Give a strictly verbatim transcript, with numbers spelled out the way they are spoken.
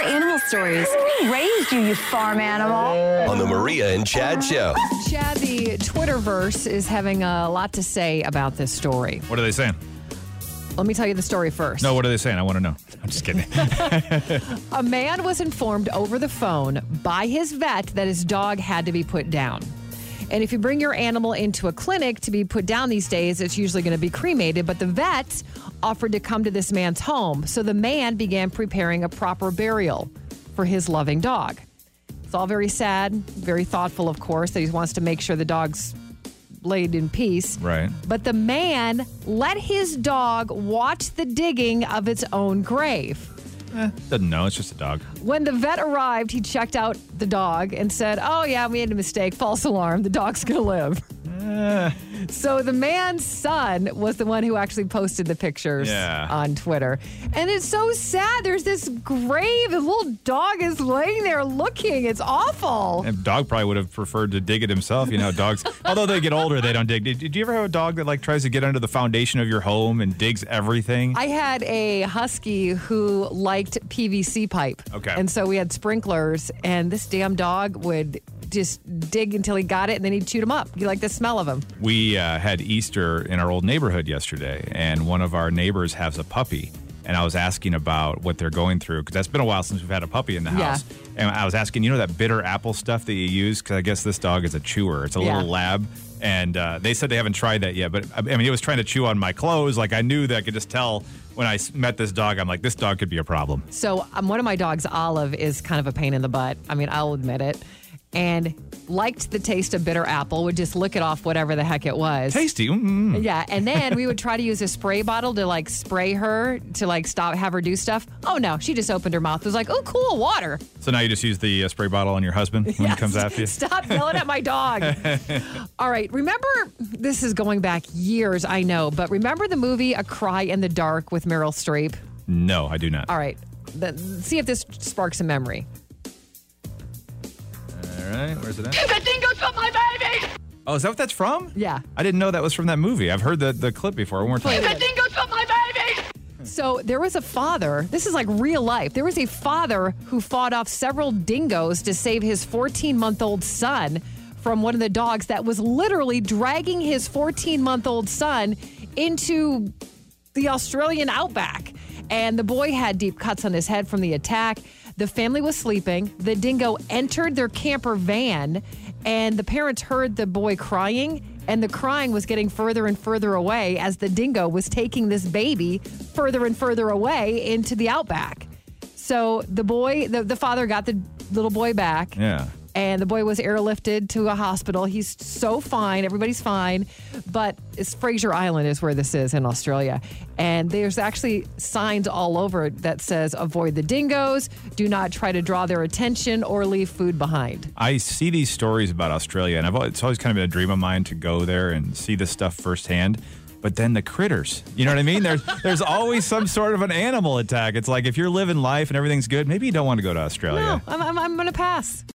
animal stories. Who raised you, you farm animal? On the Maria and Chad Show. Chad, the Twitterverse is having a lot to say about this story. What are they saying? Let me tell you the story first. No, what are they saying? I want to know. I'm just kidding. A man was informed over the phone by his vet that his dog had to be put down. And if you bring your animal into a clinic to be put down these days, it's usually going to be cremated. But the vet offered to come to this man's home. So the man began preparing a proper burial for his loving dog. It's all very sad, very thoughtful, of course, that he wants to make sure the dog's laid in peace. Right. But the man let his dog watch the digging of its own grave. Eh, doesn't know. It's just a dog. When the vet arrived, he checked out the dog and said, oh, yeah, we made a mistake. False alarm. The dog's going to live. Eh. So the man's son was the one who actually posted the pictures Yeah. on Twitter. And it's so sad. There's this grave. The little dog is laying there looking. It's awful. And dog probably would have preferred to dig it himself. You know, dogs, although they get older, they don't dig. Did, did you ever have a dog that like tries to get under the foundation of your home and digs everything? I had a husky who liked P V C pipe. Okay. And so we had sprinklers, and this damn dog would just dig until he got it, and then he'd shoot him up. You like the smell of him. We uh, had Easter in our old neighborhood yesterday, and one of our neighbors has a puppy. And I was asking about what they're going through, because that's been a while since we've had a puppy in the Yeah. house. And I was asking, you know that bitter apple stuff that you use? Because I guess this dog is a chewer. It's a Yeah. little lab. And uh, they said they haven't tried that yet. But I mean, it was trying to chew on my clothes. Like I knew that I could just tell when I s- met this dog. I'm like, this dog could be a problem. So um, one of my dogs, Olive, is kind of a pain in the butt. I mean, I'll admit it. And liked the taste of bitter apple, would just lick it off whatever the heck it was. Tasty. Mm-mm. Yeah, and then we would try to use a spray bottle to like spray her to like stop, have her do stuff. Oh no, she just opened her mouth. It was like, oh, cool, water. So now you just use the uh, spray bottle on your husband when Yes. he comes after you? Stop yelling at my dog. All right, remember, this is going back years, I know, but remember the movie A Cry in the Dark with Meryl Streep? No, I do not. All right, the, see if this sparks a memory. All right, where's it at? The dingoes got my baby! Oh, is that what that's from? Yeah. I didn't know that was from that movie. I've heard the, the clip before. One more time. The dingoes got my baby! So there was a father, this is like real life. There was a father who fought off several dingoes to save his fourteen-month-old son from one of the dogs that was literally dragging his fourteen-month-old son into the Australian outback. And the boy had deep cuts on his head from the attack. The family was sleeping. The dingo entered their camper van, and the parents heard the boy crying, and the crying was getting further and further away as the dingo was taking this baby further and further away into the outback. So the boy, the, the father got the little boy back. Yeah. And the boy was airlifted to a hospital. He's so fine. Everybody's fine. But it's Fraser Island is where this is in Australia. And there's actually signs all over that says avoid the dingoes, do not try to draw their attention, or leave food behind. I see these stories about Australia, and I've, al- it's always kind of been a dream of mine to go there and see this stuff firsthand. But then the critters, you know what I mean? There's there's always some sort of an animal attack. It's like if you're living life and everything's good, maybe you don't want to go to Australia. No, I'm, I'm, I'm going to pass.